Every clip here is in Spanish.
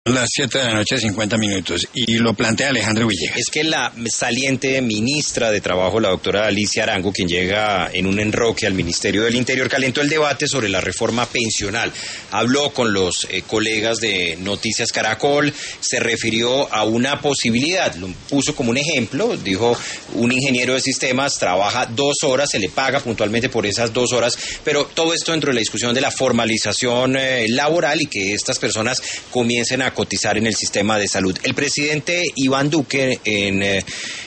Las 7:50 p.m, y lo plantea Alejandro Villegas. Es que la saliente ministra de Trabajo, la doctora Alicia Arango, quien llega en un enroque al Ministerio del Interior, calentó el debate sobre la reforma pensional. Habló con los colegas de Noticias Caracol, se refirió a una posibilidad, lo puso como un ejemplo, dijo: un ingeniero de sistemas trabaja 2 horas, se le paga puntualmente por esas 2 horas, pero todo esto dentro de la discusión de la formalización laboral y que estas personas comiencen a cotizar en el sistema de salud. El presidente Iván Duque, en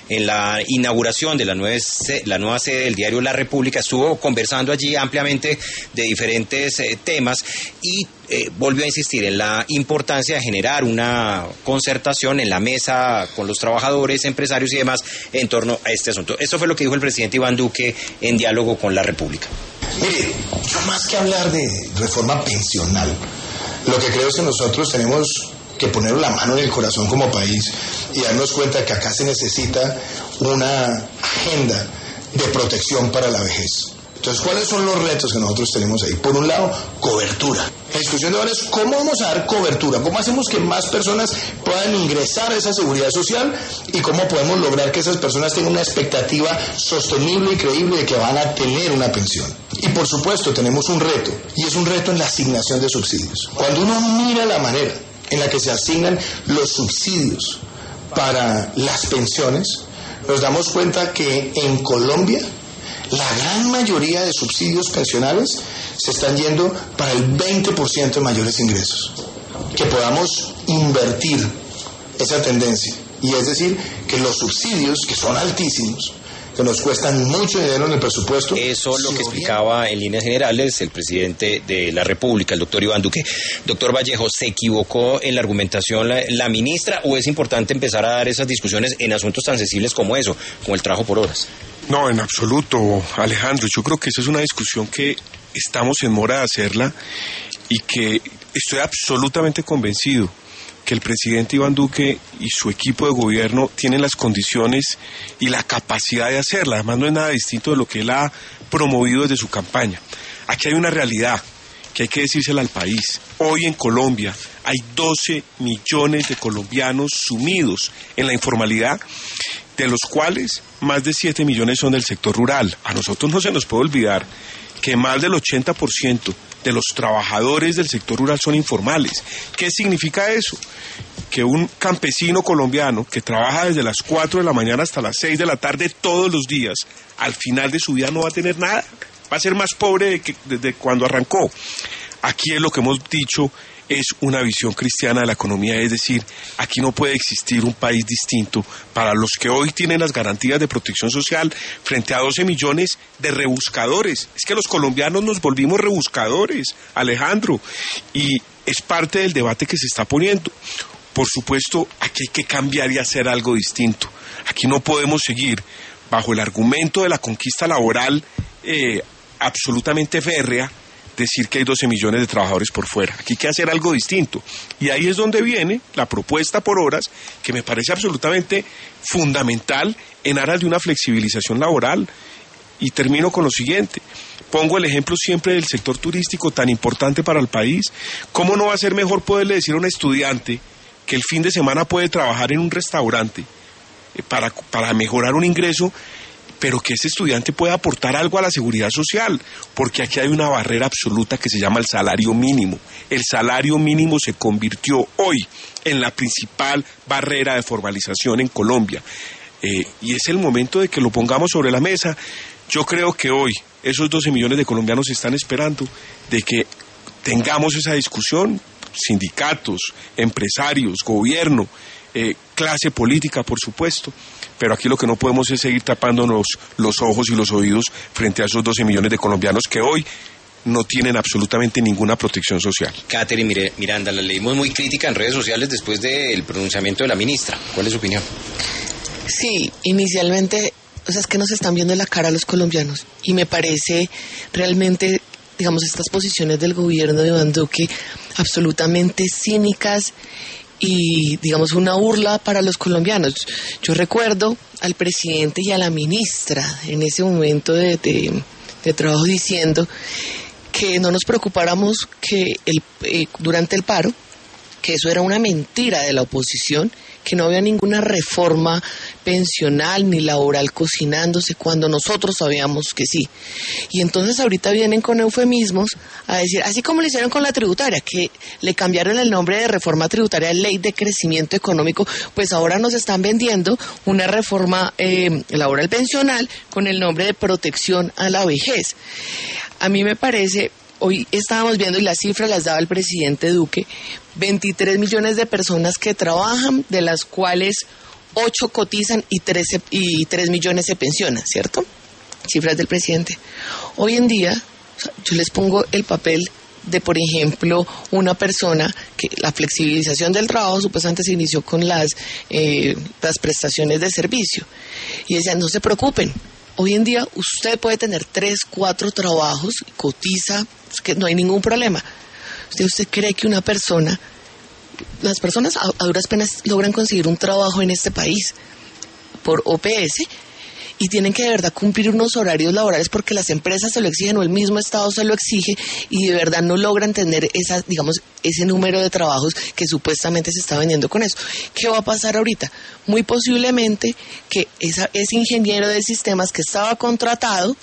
la inauguración de la nueva sede del diario La República, estuvo conversando allí ampliamente de diferentes temas y volvió a insistir en la importancia de generar una concertación en la mesa con los trabajadores, empresarios y demás en torno a este asunto. Esto fue lo que dijo el presidente Iván Duque en diálogo con La República. Mire, yo más que hablar de reforma pensional, lo que creo es que nosotros tenemos que poner la mano en el corazón como país y darnos cuenta que acá se necesita una agenda de protección para la vejez. Entonces, ¿cuáles son los retos que nosotros tenemos ahí? Por un lado, cobertura. La discusión de ahora es cómo vamos a dar cobertura, cómo hacemos que más personas puedan ingresar a esa seguridad social y cómo podemos lograr que esas personas tengan una expectativa sostenible y creíble de que van a tener una pensión. Y por supuesto tenemos un reto, y es un reto en la asignación de subsidios. Cuando uno mira la manera en la que se asignan los subsidios para las pensiones, nos damos cuenta que en Colombia la gran mayoría de subsidios pensionales se están yendo para el 20% de mayores ingresos. Que podamos invertir esa tendencia, y es decir, que los subsidios, que son altísimos, que nos cuestan mucho dinero en el presupuesto. Eso es lo que explicaba en líneas generales el presidente de la República, el doctor Iván Duque. Doctor Vallejo, ¿se equivocó en la argumentación la ministra o es importante empezar a dar esas discusiones en asuntos tan sensibles como eso, como el trabajo por horas? No, en absoluto, Alejandro. Yo creo que esa es una discusión que estamos en mora de hacerla y que estoy absolutamente convencido que el presidente Iván Duque y su equipo de gobierno tienen las condiciones y la capacidad de hacerla. Además, no es nada distinto de lo que él ha promovido desde su campaña. Aquí hay una realidad que hay que decírsela al país. Hoy en Colombia hay 12 millones de colombianos sumidos en la informalidad, de los cuales más de 7 millones son del sector rural. A nosotros no se nos puede olvidar que más del 80% de los trabajadores del sector rural son informales. ¿Qué significa eso? Que un campesino colombiano que trabaja desde las 4 de la mañana hasta las 6 de la tarde todos los días, al final de su vida no va a tener nada, va a ser más pobre desde cuando arrancó. Aquí es lo que hemos dicho, es una visión cristiana de la economía, es decir, aquí no puede existir un país distinto para los que hoy tienen las garantías de protección social frente a 12 millones de rebuscadores. Es que los colombianos nos volvimos rebuscadores, Alejandro, y es parte del debate que se está poniendo. Por supuesto, aquí hay que cambiar y hacer algo distinto. Aquí no podemos seguir bajo el argumento de la conquista laboral absolutamente férrea, decir que hay 12 millones de trabajadores por fuera. Aquí hay que hacer algo distinto. Y ahí es donde viene la propuesta por horas, que me parece absolutamente fundamental en aras de una flexibilización laboral. Y termino con lo siguiente. Pongo el ejemplo siempre del sector turístico tan importante para el país. ¿Cómo no va a ser mejor poderle decir a un estudiante que el fin de semana puede trabajar en un restaurante para mejorar un ingreso, pero que ese estudiante pueda aportar algo a la seguridad social? Porque aquí hay una barrera absoluta que se llama el salario mínimo. El salario mínimo se convirtió hoy en la principal barrera de formalización en Colombia. Y es el momento de que lo pongamos sobre la mesa. Yo creo que hoy esos 12 millones de colombianos están esperando de que tengamos esa discusión, sindicatos, empresarios, gobierno, clase política, por supuesto. Pero aquí lo que no podemos es seguir tapándonos los ojos y los oídos frente a esos 12 millones de colombianos que hoy no tienen absolutamente ninguna protección social. Catherine Miranda, la leímos muy crítica en redes sociales después del pronunciamiento de la ministra. ¿Cuál es su opinión? Sí, inicialmente, o sea, es que nos están viendo la cara a los colombianos y me parece realmente, digamos, estas posiciones del gobierno de Iván Duque absolutamente cínicas y, digamos, una burla para los colombianos. Yo recuerdo al presidente y a la ministra en ese momento de trabajo diciendo que no nos preocupáramos que durante el paro que eso era una mentira de la oposición, que no había ninguna reforma pensional ni laboral cocinándose, cuando nosotros sabíamos que sí. Y entonces ahorita vienen con eufemismos a decir, así como lo hicieron con la tributaria, que le cambiaron el nombre de reforma tributaria a ley de crecimiento económico, pues ahora nos están vendiendo una reforma laboral pensional con el nombre de protección a la vejez. A mí me parece... Hoy estábamos viendo, y las cifras las daba el presidente Duque, 23 millones de personas que trabajan, de las cuales 8 cotizan y 3 millones se pensionan, ¿cierto? Cifras del presidente. Hoy en día, yo les pongo el papel de, por ejemplo, una persona que la flexibilización del trabajo supuestamente se inició con las prestaciones de servicio. Y decían, no se preocupen. Hoy en día usted puede tener 3, 4 trabajos, cotiza, que no hay ningún problema. ¿Usted cree que las personas a duras penas logran conseguir un trabajo en este país por OPS y tienen que de verdad cumplir unos horarios laborales porque las empresas se lo exigen o el mismo Estado se lo exige y de verdad no logran tener ese número de trabajos que supuestamente se está vendiendo con eso? ¿Qué va a pasar ahorita? Muy posiblemente que ese ingeniero de sistemas que estaba contratado,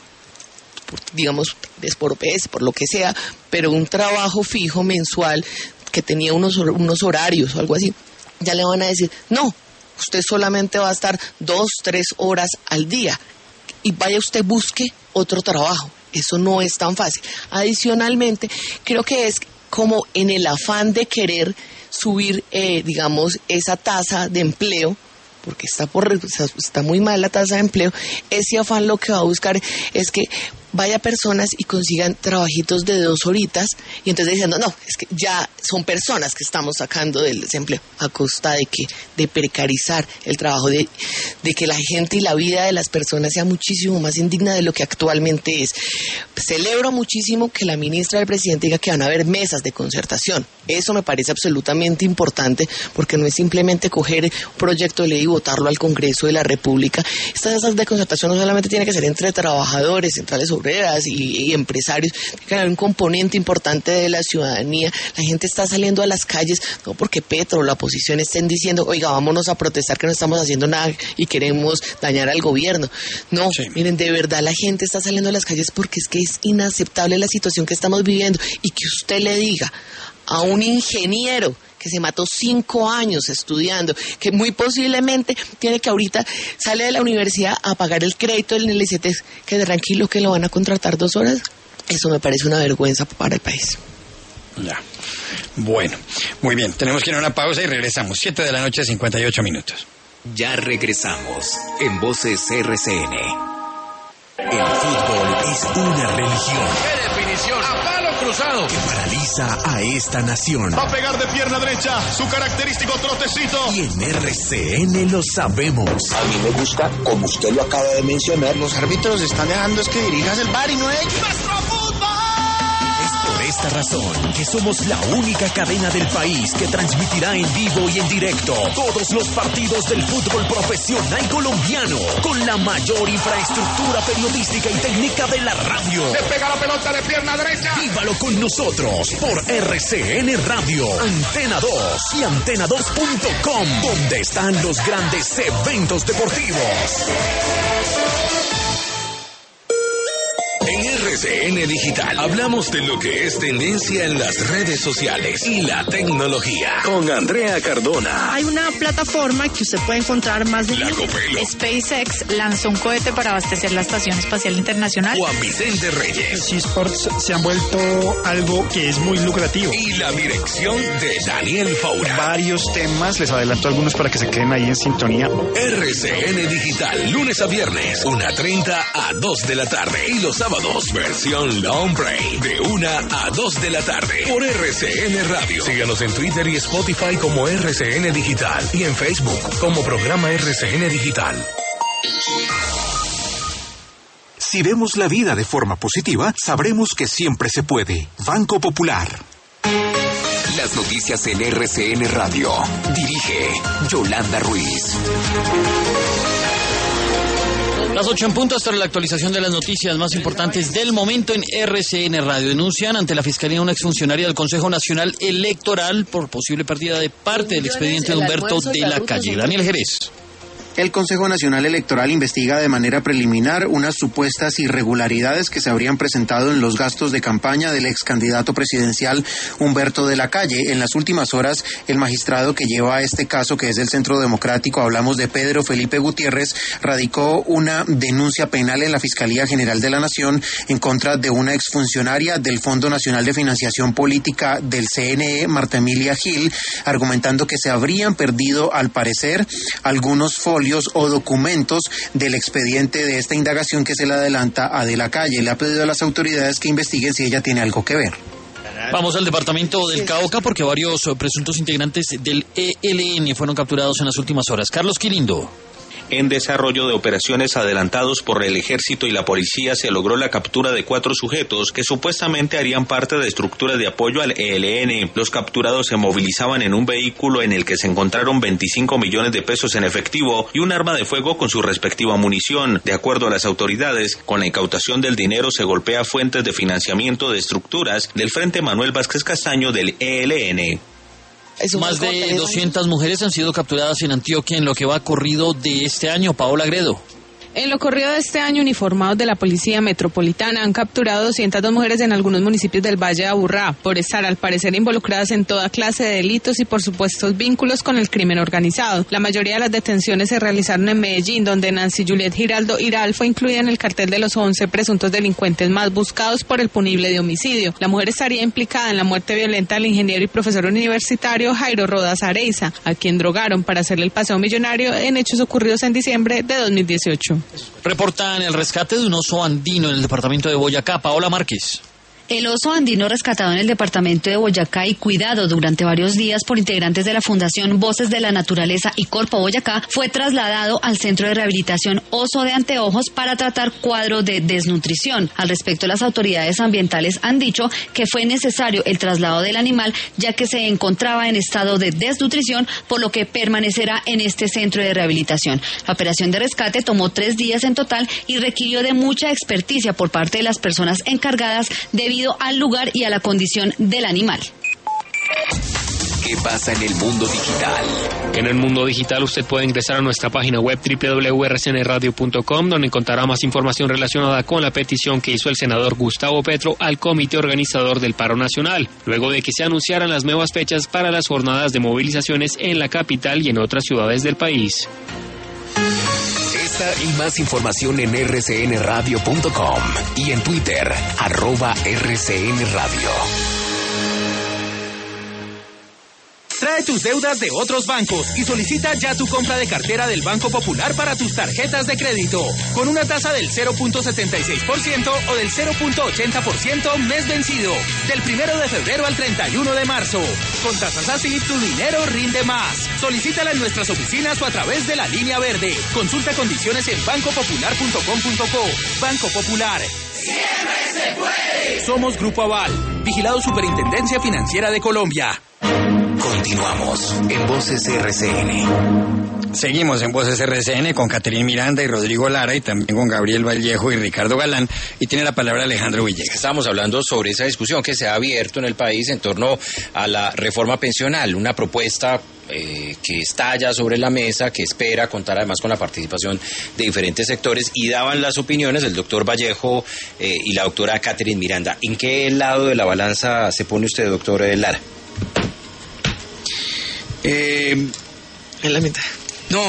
es por OPS, por lo que sea, pero un trabajo fijo mensual que tenía unos horarios o algo así, ya le van a decir, no, usted solamente va a estar 2, 3 horas al día y vaya usted busque otro trabajo. Eso no es tan fácil. Adicionalmente, creo que es como en el afán de querer subir, esa tasa de empleo, porque está muy mal la tasa de empleo, ese afán lo que va a buscar es que vaya personas y consigan trabajitos de 2 horitas y entonces diciendo, no, es que ya son personas que estamos sacando del desempleo a costa de precarizar el trabajo, de que la gente y la vida de las personas sea muchísimo más indigna de lo que actualmente es. Celebro muchísimo que la ministra del presidente diga que van a haber mesas de concertación. Eso me parece absolutamente importante porque no es simplemente coger un proyecto de ley y votarlo al Congreso de la República. Estas mesas de concertación no solamente tienen que ser entre trabajadores, centrales obreras y empresarios, tiene que haber un componente importante de la ciudadanía. La gente está saliendo a las calles, no porque Petro o la oposición estén diciendo, oiga, vámonos a protestar que no estamos haciendo nada y queremos dañar al gobierno. No, sí. Miren, de verdad la gente está saliendo a las calles porque es que es inaceptable la situación que estamos viviendo y que usted le diga a un ingeniero que se mató 5 años estudiando, que muy posiblemente tiene que ahorita sale de la universidad a pagar el crédito del ICT, que tranquilo que lo van a contratar 2 horas. Eso me parece una vergüenza para el país. Ya. Bueno, muy bien. Tenemos que ir a una pausa y regresamos. 7:58 p.m. Ya regresamos en Voces RCN. El fútbol es una religión. ¡Qué definición! ¡A palo cruzado! Que paraliza a esta nación. Va a pegar de pierna derecha, su característico trotecito. Y en RCN lo sabemos. A mí me gusta, como usted lo acaba de mencionar, los árbitros están dejando es que dirijas el VAR y no es... ¡Nuestro fútbol! Es por esta razón que somos la única cadena del país que transmitirá en vivo y en directo todos los partidos del fútbol profesional colombiano con la mayor infraestructura periodística y técnica de la radio. Le pega la pelota de pierna derecha. Vívalo con nosotros por RCN Radio, Antena 2 y antena2.com, donde están los grandes eventos deportivos. En RCN Digital hablamos de lo que es tendencia en las redes sociales y la tecnología. Con Andrea Cardona. Hay una plataforma que usted puede encontrar más de... La Copelo. SpaceX lanzó un cohete para abastecer la Estación Espacial Internacional. Juan Vicente Reyes. Los eSports se han vuelto algo que es muy lucrativo. Y la dirección de Daniel Faura. Varios temas, les adelanto algunos para que se queden ahí en sintonía. RCN Digital, lunes a viernes, 1:30 a 2 de la tarde. Y los sábados, versión Long Break, de 1 a 2 de la tarde. Por RCN Radio. Síganos en Twitter y Spotify como RCN Digital. Y en Facebook como programa RCN Digital. Si vemos la vida de forma positiva, sabremos que siempre se puede. Banco Popular. Las noticias en RCN Radio. Dirige Yolanda Ruiz. Las 8 en punto, hasta la actualización de las noticias más importantes del momento en RCN Radio. Denuncian ante la Fiscalía una exfuncionaria del Consejo Nacional Electoral por posible pérdida de parte del expediente de Humberto de la Calle. Daniel Jerez. El Consejo Nacional Electoral investiga de manera preliminar unas supuestas irregularidades que se habrían presentado en los gastos de campaña del ex candidato presidencial Humberto de la Calle. En las últimas horas, el magistrado que lleva este caso, que es del Centro Democrático, hablamos de Pedro Felipe Gutiérrez, radicó una denuncia penal en la Fiscalía General de la Nación en contra de una exfuncionaria del Fondo Nacional de Financiación Política del CNE, Marta Emilia Gil, argumentando que se habrían perdido, al parecer, algunos folios o documentos del expediente de esta indagación que se le adelanta a De la Calle. Le ha pedido a las autoridades que investiguen si ella tiene algo que ver. Vamos al departamento del Cauca porque varios presuntos integrantes del ELN fueron capturados en las últimas horas. Carlos Quilindo. En desarrollo de operaciones adelantados por el Ejército y la Policía se logró la captura de 4 sujetos que supuestamente harían parte de estructuras de apoyo al ELN. Los capturados se movilizaban en un vehículo en el que se encontraron 25 millones de pesos en efectivo y un arma de fuego con su respectiva munición. De acuerdo a las autoridades, con la incautación del dinero se golpea fuentes de financiamiento de estructuras del Frente Manuel Vázquez Castaño del ELN. Más de 200 mujeres han sido capturadas en Antioquia en lo que va corrido de este año. Paola Agredo. En lo corrido de este año, uniformados de la Policía Metropolitana han capturado 202 mujeres en algunos municipios del Valle de Aburrá por estar, al parecer, involucradas en toda clase de delitos y por supuestos vínculos con el crimen organizado. La mayoría de las detenciones se realizaron en Medellín, donde Nancy Juliet Giraldo Iral fue incluida en el cartel de los 11 presuntos delincuentes más buscados por el punible de homicidio. La mujer estaría implicada en la muerte violenta del ingeniero y profesor universitario Jairo Rodas Areiza, a quien drogaron para hacerle el paseo millonario en hechos ocurridos en diciembre de 2018. Reportan el rescate de un oso andino en el departamento de Boyacá. Paola Márquez. El oso andino rescatado en el departamento de Boyacá y cuidado durante varios días por integrantes de la Fundación Voces de la Naturaleza y Corpo Boyacá fue trasladado al Centro de Rehabilitación Oso de Anteojos para tratar cuadro de desnutrición. Al respecto, las autoridades ambientales han dicho que fue necesario el traslado del animal ya que se encontraba en estado de desnutrición, por lo que permanecerá en este centro de rehabilitación. La operación de rescate tomó 3 días en total y requirió de mucha experticia por parte de las personas encargadas debido al lugar y a la condición del animal. ¿Qué pasa en el mundo digital? En el mundo digital usted puede ingresar a nuestra página web www.rcnradio.com, donde encontrará más información relacionada con la petición que hizo el senador Gustavo Petro al comité organizador del paro nacional, luego de que se anunciaran las nuevas fechas para las jornadas de movilizaciones en la capital y en otras ciudades del país. Esta y más información en rcnradio.com y en Twitter, @rcnradio. Trae tus deudas de otros bancos y solicita ya tu compra de cartera del Banco Popular para tus tarjetas de crédito, con una tasa del 0.76% o del 0.80% mes vencido, del 1 de febrero al 31 de marzo. Con tasas así, tu dinero rinde más. Solicítala en nuestras oficinas o a través de la línea verde. Consulta condiciones en bancopopular.com.co. Banco Popular. ¡Siempre se puede! Somos Grupo Aval, vigilado Superintendencia Financiera de Colombia. Continuamos en Voces RCN. Seguimos en Voces RCN con Caterine Miranda y Rodrigo Lara y también con Gabriel Vallejo y Ricardo Galán, y tiene la palabra Alejandro Villegas. Estamos hablando sobre esa discusión que se ha abierto en el país en torno a la reforma pensional, una propuesta que está ya sobre la mesa, que espera contar además con la participación de diferentes sectores, y daban las opiniones del doctor Vallejo y la doctora Caterine Miranda. ¿En qué lado de la balanza se pone usted, doctor Lara? En la mitad. No.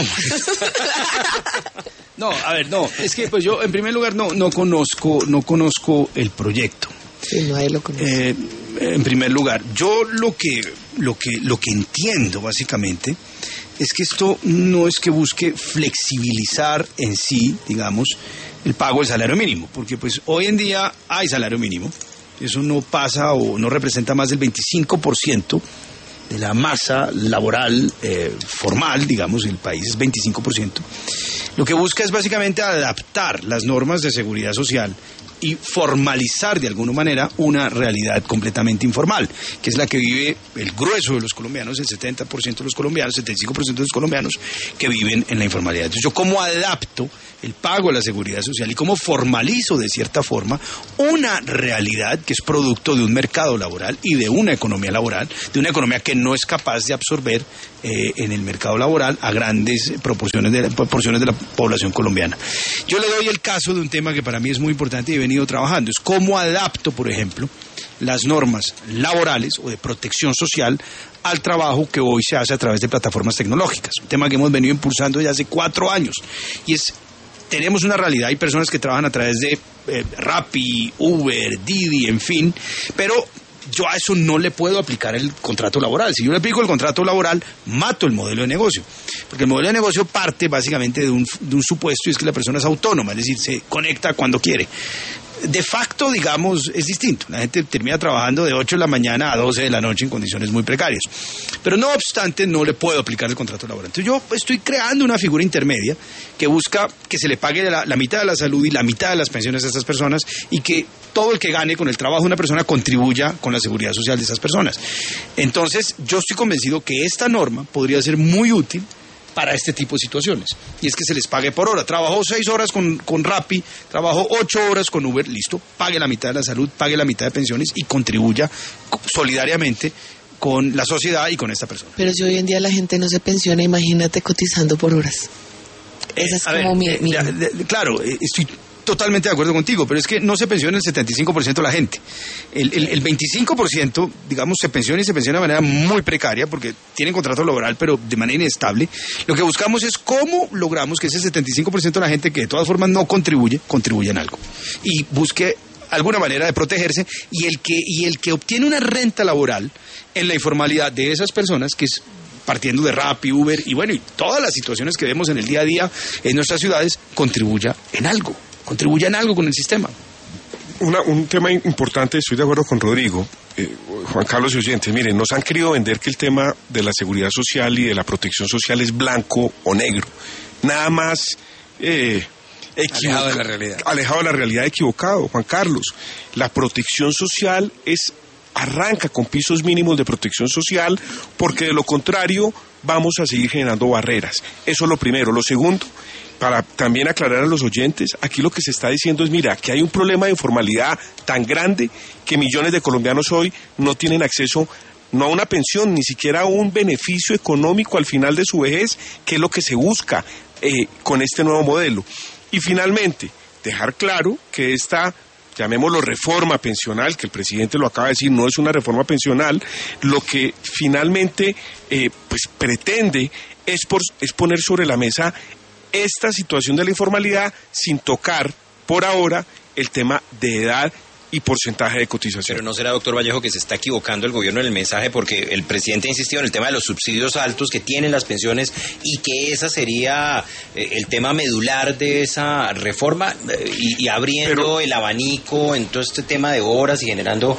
No, a ver, no. Es que pues yo en primer lugar no conozco el proyecto. Sí, nadie lo conoce. En primer lugar, yo lo que entiendo básicamente es que esto no es que busque flexibilizar en sí, digamos, el pago del salario mínimo, porque pues hoy en día hay salario mínimo. Eso no pasa o no representa más del 25% de la masa laboral formal, digamos, en el país es 25%. Lo que busca es básicamente adaptar las normas de seguridad social y formalizar de alguna manera una realidad completamente informal, que es la que vive el grueso de los colombianos, el 70% de los colombianos, 75% de los colombianos que viven en la informalidad. Entonces, ¿yo cómo adapto el pago a la seguridad social y cómo formalizo de cierta forma una realidad que es producto de un mercado laboral y de una economía laboral, de una economía que no es capaz de absorber en el mercado laboral a grandes proporciones de la población colombiana? Yo le doy el caso de un tema que para mí es muy importante y he venido trabajando, es cómo adapto, por ejemplo, las normas laborales o de protección social al trabajo que hoy se hace a través de plataformas tecnológicas, un tema que hemos venido impulsando ya hace 4 años, y tenemos una realidad, hay personas que trabajan a través de Rappi, Uber, Didi, en fin, pero yo a eso no le puedo aplicar el contrato laboral. Si yo le aplico el contrato laboral, mato el modelo de negocio, porque el modelo de negocio parte básicamente de un supuesto, y es que la persona es autónoma, es decir, se conecta cuando quiere. De facto, digamos, es distinto. La gente termina trabajando de 8 de la mañana a 12 de la noche en condiciones muy precarias. Pero no obstante, no le puedo aplicar el contrato laboral. Entonces yo estoy creando una figura intermedia que busca que se le pague la mitad de la salud y la mitad de las pensiones a estas personas, y que todo el que gane con el trabajo de una persona contribuya con la seguridad social de esas personas. Entonces, yo estoy convencido que esta norma podría ser muy útil para este tipo de situaciones, y es que se les pague por hora. Trabajó 6 horas con Rappi, trabajó 8 horas con Uber, listo, pague la mitad de la salud, pague la mitad de pensiones y contribuya solidariamente con la sociedad y con esta persona. Pero si hoy en día la gente no se pensiona, imagínate cotizando por horas. Esa es como mi... Claro, estoy totalmente de acuerdo contigo, pero es que no se pensiona el 75% de la gente. El 25%, digamos, se pensiona, y se pensiona de manera muy precaria porque tienen contrato laboral, pero de manera inestable. Lo que buscamos es cómo logramos que ese 75% de la gente que de todas formas no contribuya en algo, y busque alguna manera de protegerse, y el que obtiene una renta laboral en la informalidad de esas personas, que es partiendo de Rappi, Uber y bueno, y todas las situaciones que vemos en el día a día en nuestras ciudades, contribuya en algo con el sistema. Un tema importante, estoy de acuerdo con Rodrigo, Juan Carlos y oyentes, miren, nos han querido vender que el tema de la seguridad social y de la protección social es blanco o negro, nada más alejado de la realidad. Alejado de la realidad, equivocado, Juan Carlos. La protección social arranca con pisos mínimos de protección social, porque de lo contrario vamos a seguir generando barreras. Eso es lo primero. Lo segundo, para también aclarar a los oyentes, aquí lo que se está diciendo es, mira, que hay un problema de informalidad tan grande que millones de colombianos hoy no tienen acceso no a una pensión, ni siquiera a un beneficio económico al final de su vejez, que es lo que se busca con este nuevo modelo. Y finalmente, dejar claro que esta, llamémoslo reforma pensional, que el presidente lo acaba de decir, no es una reforma pensional, lo que finalmente pues pretende es poner sobre la mesa esta situación de la informalidad sin tocar por ahora el tema de edad y porcentaje de cotización. Pero ¿no será, doctor Vallejo, que se está equivocando el gobierno en el mensaje? Porque el presidente ha insistido en el tema de los subsidios altos que tienen las pensiones, y que esa sería el tema medular de esa reforma, y abriendo el abanico en todo este tema de horas y generando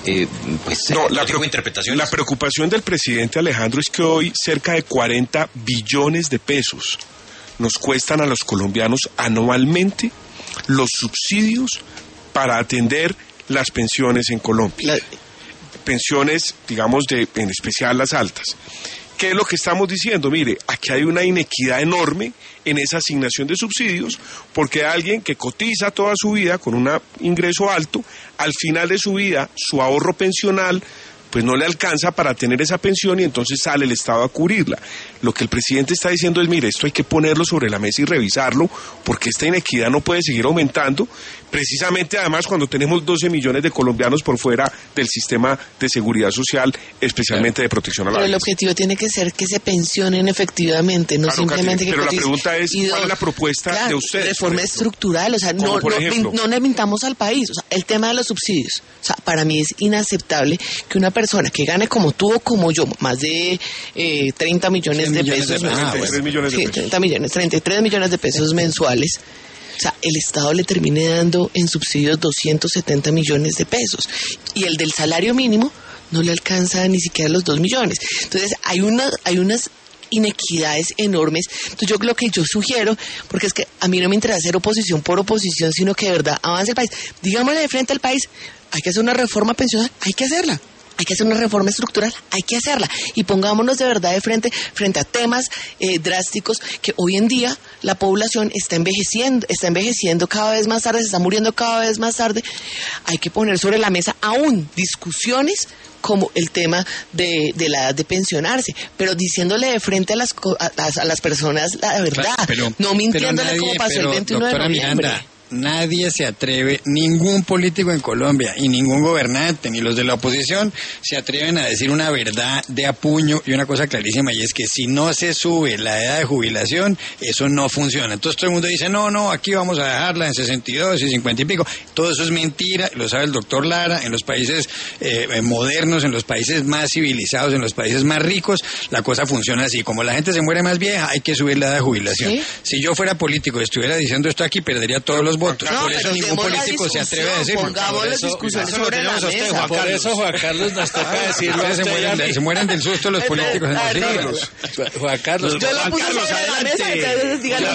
interpretaciones. La preocupación del presidente, Alejandro, es que hoy cerca de 40 billones de pesos nos cuestan a los colombianos anualmente los subsidios para atender las pensiones en Colombia. Pensiones, digamos, en especial las altas. ¿Qué es lo que estamos diciendo? Mire, aquí hay una inequidad enorme en esa asignación de subsidios, porque alguien que cotiza toda su vida con un ingreso alto, al final de su vida, su ahorro pensional pues no le alcanza para tener esa pensión, y entonces sale el Estado a cubrirla. Lo que el presidente está diciendo es, mire, esto hay que ponerlo sobre la mesa y revisarlo, porque esta inequidad no puede seguir aumentando, precisamente además cuando tenemos 12 millones de colombianos por fuera del sistema de seguridad social, especialmente de protección a la vida. Pero el objetivo tiene que ser que se pensionen efectivamente, no simplemente Pero que la pregunta es, ¿cuál es la propuesta de ustedes? Reforma estructural, o sea, no le mintamos al país. O sea, el tema de los subsidios, o sea, para mí es inaceptable que una persona que gane como tú o como yo, más de 30 millones de pesos mensuales, 33 millones de pesos mensuales, o sea, el Estado le termine dando en subsidios 270 millones de pesos, y el del salario mínimo no le alcanza ni siquiera los 2 millones. Entonces, hay unas inequidades enormes. Entonces yo lo que yo sugiero, porque es que a mí no me interesa hacer oposición por oposición, sino que de verdad avance el país. Digámosle de frente al país, hay que hacer una reforma pensional, hay que hacerla. Hay que hacer una reforma estructural, hay que hacerla. Y pongámonos de verdad de frente a temas drásticos que hoy en día la población está envejeciendo cada vez más tarde, se está muriendo cada vez más tarde. Hay que poner sobre la mesa aún discusiones como el tema de la edad de pensionarse, pero diciéndole de frente a las personas la verdad, no mintiéndole como pasó el 21 de noviembre. Miranda, nadie se atreve, ningún político en Colombia y ningún gobernante, ni los de la oposición, se atreven a decir una verdad de a puño y una cosa clarísima, y es que si no se sube la edad de jubilación, eso no funciona. Entonces todo el mundo dice, no, aquí vamos a dejarla en 62 y 50 y pico. Todo eso es mentira, lo sabe el doctor Lara. En los países modernos, en los países más civilizados, en los países más ricos, la cosa funciona así. Como la gente se muere más vieja, hay que subir la edad de jubilación. ¿Sí? Si yo fuera político y estuviera diciendo esto aquí, perdería todos los votos. No, por eso ningún político se atreve a decirlo. Pongamos las discusiones sobre la mesa. Por eso, Juan Carlos, nos toca decirlo. Se mueren del susto los políticos. Juan Carlos, yo lo puse sobre la mesa, entonces díganlo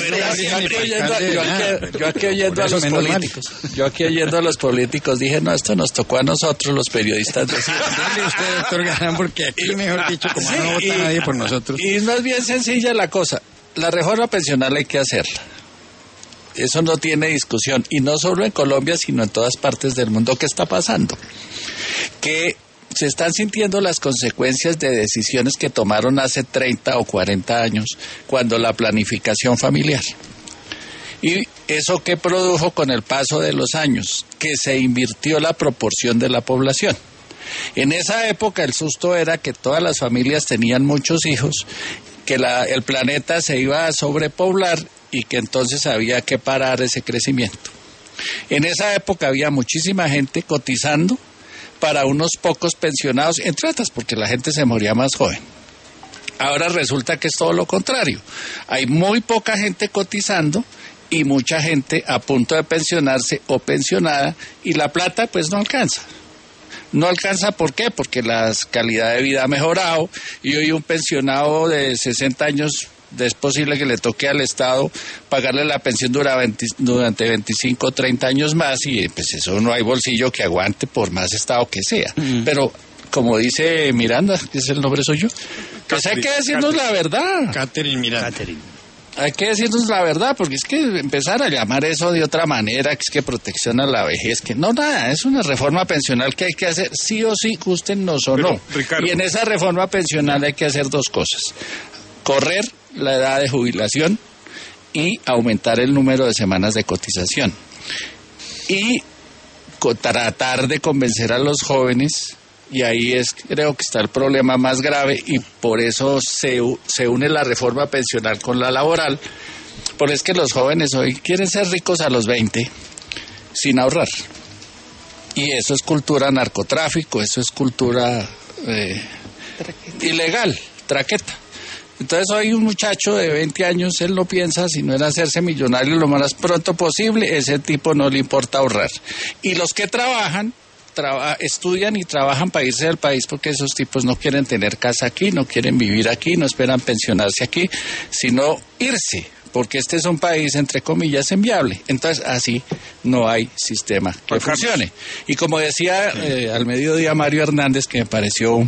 ustedes. Yo aquí oyendo a los políticos. Yo aquí oyendo a los políticos dije, no, esto nos tocó a nosotros los periodistas. Dale usted, doctor Galán, porque aquí, mejor dicho, como no vota nadie por nosotros. Y no es bien sencilla la cosa. La reforma pensional hay que hacerla. Eso no tiene discusión, y no solo en Colombia, sino en todas partes del mundo. ¿Qué está pasando? Que se están sintiendo las consecuencias de decisiones que tomaron hace 30 o 40 años, cuando la planificación familiar. ¿Y eso qué produjo con el paso de los años? Que se invirtió la proporción de la población. En esa época el susto era que todas las familias tenían muchos hijos, que el planeta se iba a sobrepoblar y que entonces había que parar ese crecimiento. En esa época había muchísima gente cotizando para unos pocos pensionados, entre otras porque la gente se moría más joven. Ahora resulta que es todo lo contrario. Hay muy poca gente cotizando y mucha gente a punto de pensionarse o pensionada, y la plata pues no alcanza. No alcanza, ¿por qué? Porque la calidad de vida ha mejorado, y hoy un pensionado de 60 años es posible que le toque al Estado pagarle la pensión durante 25 o 30 años más, y pues eso no hay bolsillo que aguante por más Estado que sea. Pero como dice Miranda, que es el nombre suyo, pues hay que decirnos la verdad. Catherine Miranda. Hay que decirnos la verdad, porque es que empezar a llamar eso de otra manera, que es que protecciona la vejez, que no, nada, es una reforma pensional que hay que hacer sí o sí, gústennos o no. Ricardo. Y en esa reforma pensional hay que hacer dos cosas: correr la edad de jubilación y aumentar el número de semanas de cotización. Y tratar de convencer a los jóvenes, y ahí creo que está el problema más grave, y por eso se une la reforma pensional con la laboral, porque es que los jóvenes hoy quieren ser ricos a los 20 sin ahorrar. Y eso es cultura narcotráfico, eso es cultura ilegal, traqueta. Entonces hoy un muchacho de 20 años, él no piensa sino en hacerse millonario lo más pronto posible. Ese tipo no le importa ahorrar. Y los que trabajan, estudian y trabajan para irse del país, porque esos tipos no quieren tener casa aquí, no quieren vivir aquí, no esperan pensionarse aquí, sino irse, porque este es un país, entre comillas, enviable. Entonces así no hay sistema que funcione. Y como decía al mediodía Mario Hernández, que me pareció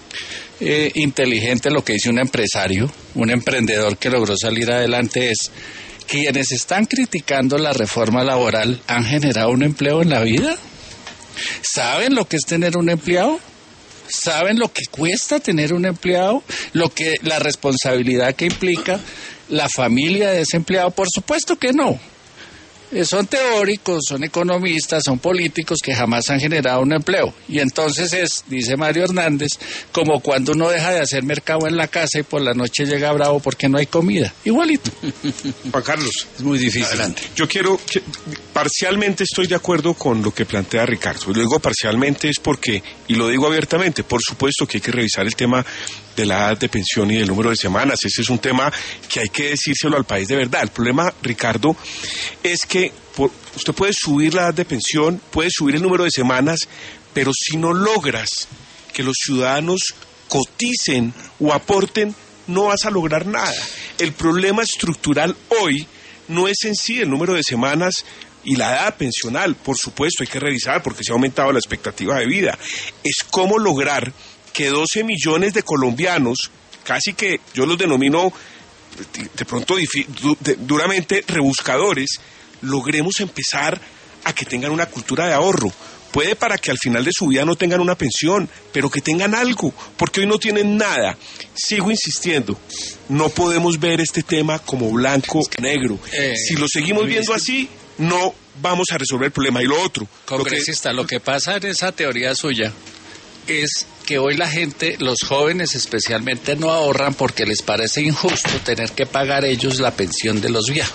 inteligente lo que dice un empresario, un emprendedor que logró salir adelante, es: quienes están criticando la reforma laboral han generado un empleo en la vida. ¿Saben lo que es tener un empleado? ¿Saben lo que cuesta tener un empleado? La responsabilidad que implica la familia de ese empleado. Por supuesto que no. Son teóricos, son economistas, son políticos que jamás han generado un empleo. Y entonces dice Mario Hernández, como cuando uno deja de hacer mercado en la casa y por la noche llega bravo porque no hay comida. Igualito. Juan Carlos. Es muy difícil. Adelante. Yo parcialmente estoy de acuerdo con lo que plantea Ricardo. Y lo digo parcialmente es porque, y lo digo abiertamente, por supuesto que hay que revisar el tema de la edad de pensión y del número de semanas. Ese es un tema que hay que decírselo al país de verdad. El problema, Ricardo, es que usted puede subir la edad de pensión, puede subir el número de semanas, pero si no logras que los ciudadanos coticen o aporten, no vas a lograr nada. El problema estructural hoy no es en sí el número de semanas y la edad pensional, por supuesto, hay que revisar porque se ha aumentado la expectativa de vida. Es cómo lograr que 12 millones de colombianos, casi que yo los denomino de pronto duramente rebuscadores, logremos empezar a que tengan una cultura de ahorro. Puede para que al final de su vida no tengan una pensión, pero que tengan algo, porque hoy no tienen nada. Sigo insistiendo, no podemos ver este tema como blanco o negro. Si lo seguimos viendo así, no vamos a resolver el problema. Y lo otro... Congresista, lo que pasa en esa teoría suya es que hoy la gente, los jóvenes especialmente, no ahorran porque les parece injusto tener que pagar ellos la pensión de los viejos.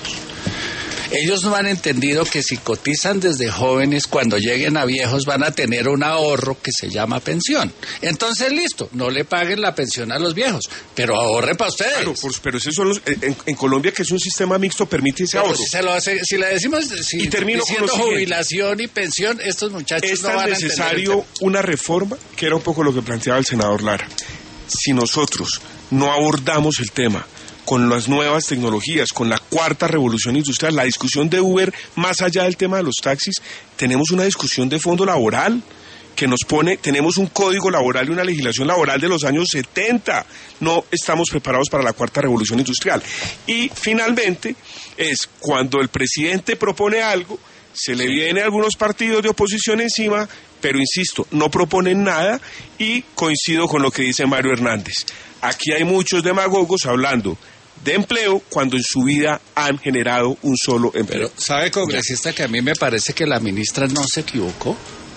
Ellos no han entendido que si cotizan desde jóvenes, cuando lleguen a viejos van a tener un ahorro que se llama pensión. Entonces, listo, no le paguen la pensión a los viejos, pero ahorren para ustedes. Claro, pero esos son en Colombia, que es un sistema mixto, permite ese ahorro. Si le decimos, y termino diciendo con jubilación y pensión, estos muchachos no van a entender. Es tan necesario una reforma, que era un poco lo que planteaba el senador Lara. Si nosotros no abordamos el tema con las nuevas tecnologías, con la cuarta revolución industrial, la discusión de Uber, más allá del tema de los taxis, tenemos una discusión de fondo laboral que nos pone, tenemos un código laboral y una legislación laboral de los años 70, no estamos preparados para la cuarta revolución industrial. Y finalmente, es cuando el presidente propone algo, se le viene a algunos partidos de oposición encima, pero insisto, no proponen nada, y coincido con lo que dice Mario Hernández. Aquí hay muchos demagogos hablando de empleo cuando en su vida han generado un solo empleo. Pero, ¿sabe, congresista, que a mí me parece que la ministra no se equivocó?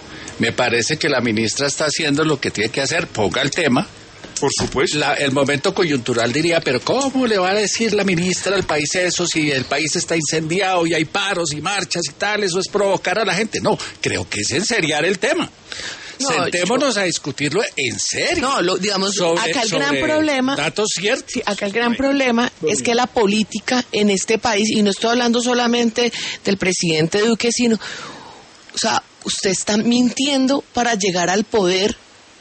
Me parece que la ministra está haciendo lo que tiene que hacer. Ponga el tema. Por supuesto. El momento coyuntural diría, pero ¿cómo le va a decir la ministra al país eso si el país está incendiado y hay paros y marchas y tal? Eso es provocar a la gente. No, creo que es enseriar el tema. No, sentémonos a discutirlo en serio. No, digamos, acá el gran problema... Datos ciertos. Sí, acá el gran problema es que la política en este país, y no estoy hablando solamente del presidente Duque, sino... O sea, usted está mintiendo para llegar al poder,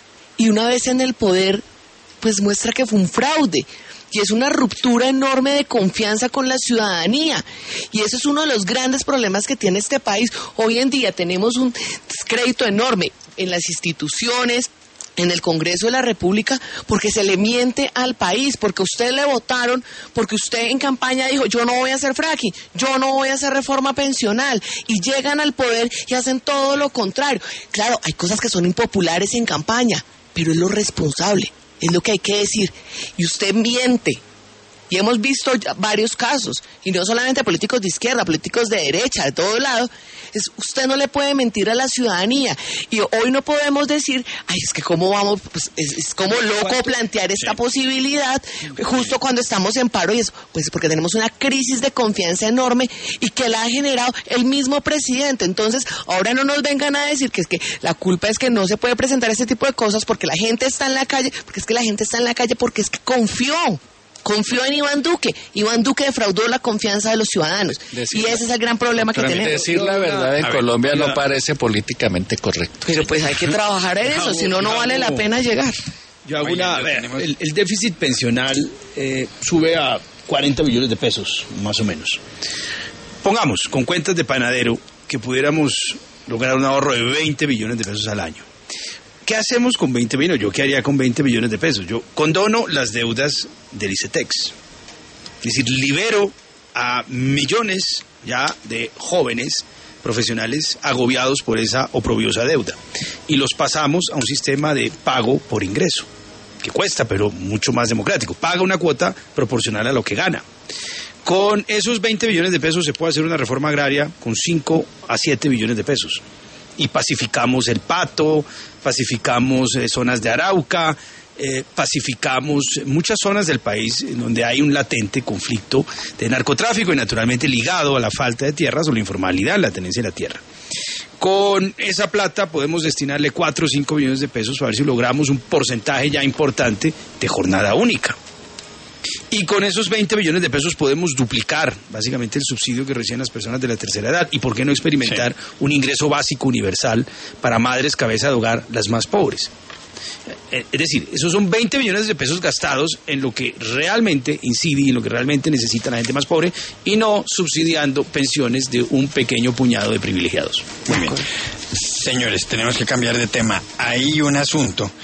y una vez en el poder, pues muestra que fue un fraude. Y es una ruptura enorme de confianza con la ciudadanía. Y ese es uno de los grandes problemas que tiene este país. Hoy en día tenemos un descrédito enorme en las instituciones, en el Congreso de la República, porque se le miente al país, porque usted le votaron, porque usted en campaña dijo, yo no voy a hacer fracking, yo no voy a hacer reforma pensional, y llegan al poder y hacen todo lo contrario. Claro, hay cosas que son impopulares en campaña, pero es lo responsable. Es lo que hay que decir. Y usted miente. Y hemos visto varios casos. Y no solamente políticos de izquierda, políticos de derecha, de todo lado. Usted no le puede mentir a la ciudadanía. Y hoy no podemos decir, ay, es que cómo vamos, pues es como loco plantear esta posibilidad justo cuando estamos en paro. Y eso, pues porque tenemos una crisis de confianza enorme y que la ha generado el mismo presidente. Entonces, ahora no nos vengan a decir que es que la culpa es que no se puede presentar este tipo de cosas porque la gente está en la calle, porque es que la gente está en la calle porque es que confió en Iván Duque. Iván Duque defraudó la confianza de los ciudadanos. Y ese es el gran problema que tenemos. Decir la verdad en Colombia no parece políticamente correcto. Pero pues hay que trabajar en eso, si no, no vale la pena llegar. Yo hago el déficit pensional sube a 40 billones de pesos, más o menos. Pongamos, con cuentas de panadero, que pudiéramos lograr un ahorro de 20 billones de pesos al año. ¿Qué hacemos con 20 billones? ¿Yo qué haría con 20 billones de pesos? Yo condono las deudas del ICETEX. Es decir, libero a millones ya de jóvenes profesionales agobiados por esa oprobiosa deuda. Y los pasamos a un sistema de pago por ingreso, que cuesta, pero mucho más democrático. Paga una cuota proporcional a lo que gana. Con esos 20 billones de pesos se puede hacer una reforma agraria con 5 a 7 billones de pesos. Y pacificamos el Pato, pacificamos zonas de Arauca, pacificamos muchas zonas del país en donde hay un latente conflicto de narcotráfico y naturalmente ligado a la falta de tierras o la informalidad, la tenencia de la tierra. Con esa plata podemos destinarle 4 o 5 billones de pesos a ver si logramos un porcentaje ya importante de jornada única. Y con esos 20 billones de pesos podemos duplicar básicamente el subsidio que reciben las personas de la tercera edad. ¿Y por qué no experimentar un ingreso básico universal para madres cabeza de hogar, las más pobres? Es decir, esos son 20 millones de pesos gastados en lo que realmente incide y en lo que realmente necesita la gente más pobre y no subsidiando pensiones de un pequeño puñado de privilegiados. Muy bien. Señores, tenemos que cambiar de tema. Hay un asunto